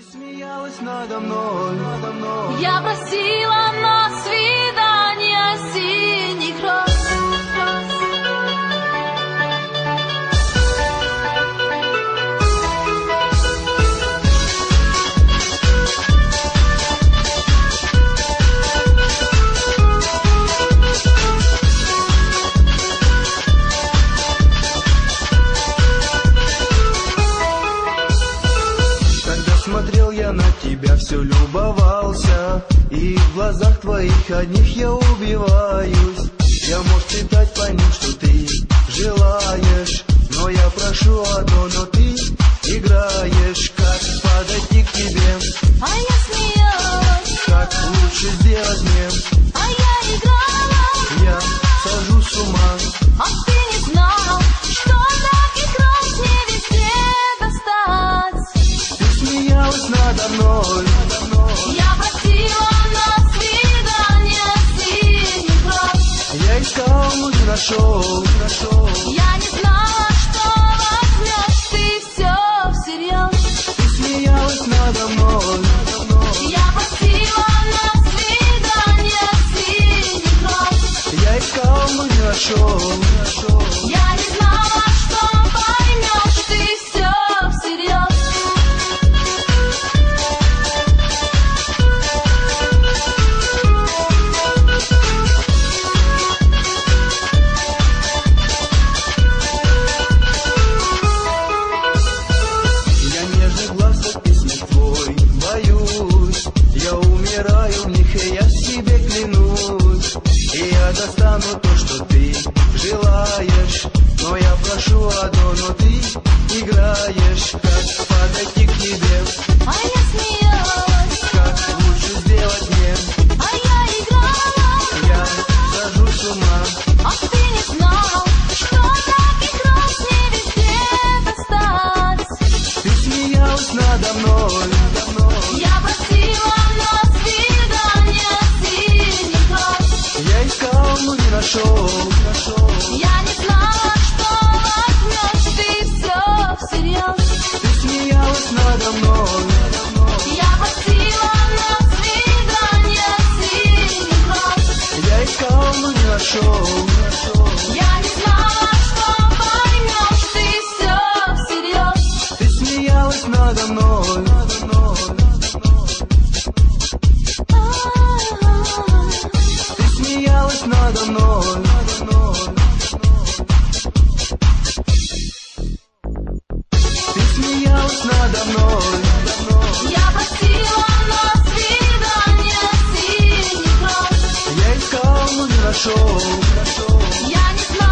Смеялась надо мной. Я просила на свидание синих роз. Смотрел я на тебя, все любовался, и в глазах твоих одних я убиваюсь. Я мог читать по ним, что ты желаешь, но я прошу одно, но ты играешь. Как подойти к тебе? А я смеялась. Как лучше сделать мне? А я играла. Я схожу с ума. А ты не знал, что таких роз не везде достать. Ты смеялась надо мной. Я просила на свидание синих роз. Я искал, но не нашел. Я не знала, что возьмешь ты все всерьез. Ты смеялась надо мной. Я просила на свидание синих роз. Я искал, но не нашел. Я не знала, что поймешь ты все всерьез. Я нежных глаз от песни твой боюсь. Я умираю в них, и я себе клянусь. И я достану то, что ты желаешь. Но я прошу одно, но ты играешь. Как подойти к тебе? А я смеялась. Как лучше сделать мне? А я играла. Я схожу с ума. А ты не знал, что таких роз не везде достать. Ты смеялась надо мной. Я просила на свидание синих роз. Я искал, но не нашел. Я не знала, что возьмешь ты все всерьез. Ты смеялась надо мной. Я просила на свидание синих роз. Я искал, но не нашел. Я не знала, что поймешь ты все всерьез. Ты смеялась надо мной. Ты смеялась надо мной. Ты смеялась надо мной. Я просила на свидание синих роз. Я искал, но не нашел. Я не знала.